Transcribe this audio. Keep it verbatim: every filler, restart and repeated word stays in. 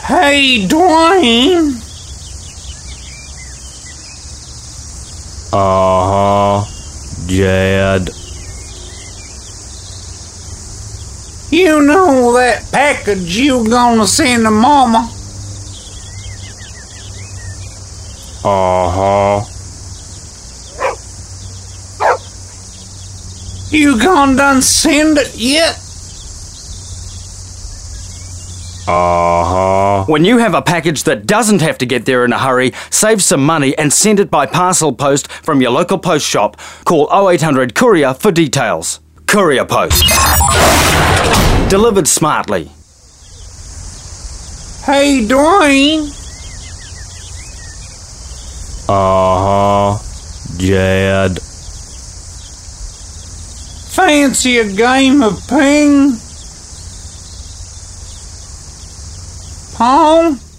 Hey, Dwayne. Uh-huh, Jed. You know that package you gonna send to Mama? Uh-huh. You gone done send it yet? Uh-huh. When you have a package that doesn't have to get there in a hurry, save some money and send it by parcel post from your local post shop. Call oh eight hundred Courier for details. Courier Post. Delivered smartly. Hey, Dwayne. Uh-huh, Jed. Fancy a game of ping? Pong?